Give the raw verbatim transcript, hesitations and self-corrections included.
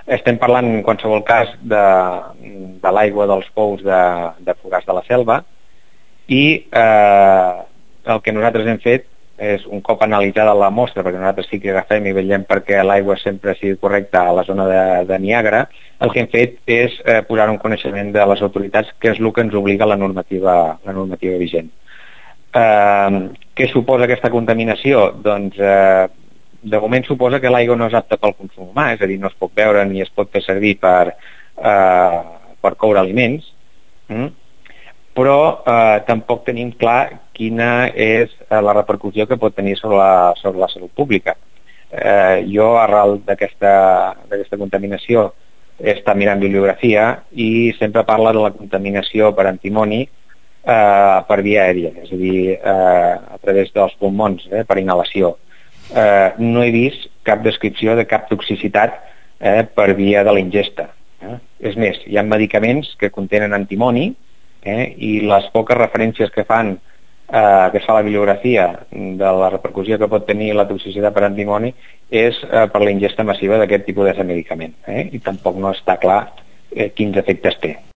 estem parlant en qualsevol cas de, de l'aigua dels pous de, de Fogars de la Selva, i eh, el que nosaltres hem fet és, un cop analitzada la mostra, perquè nosaltres sí que agafem i vetllem perquè l'aigua sempre sigui correcta a la zona de, de Niàgara, el que hem fet és eh, posar un coneixement de les autoritats, que és el que ens obliga la normativa, la normativa vigent. Eh, què suposa aquesta contaminació? Doncs eh, de moment suposa que l'aigua no és apta pel consum humà, és a dir, no es pot beure ni es pot fer servir per, eh, per coure aliments, mm? però eh, tampoc tenim clar quina és eh, la repercussió que pot tenir sobre la, sobre la salut pública. Eh, jo, arrel d'aquesta contaminació, he estat mirant bibliografia i sempre parla de la contaminació per antimoni eh, per via aèria, és a dir, eh, a través dels pulmons, eh, per inhalació. Eh, no he vist cap descripció de cap toxicitat eh, per via de la ingesta. Eh? És més, hi ha medicaments que contenen antimoni, Eh, i les poques referències que fan eh, que es fa la bibliografia de la repercussió que pot tenir la toxicitat per antimoni és eh, per la ingesta massiva d'aquest tipus de medicament, eh, i tampoc no està clar eh, quins efectes té.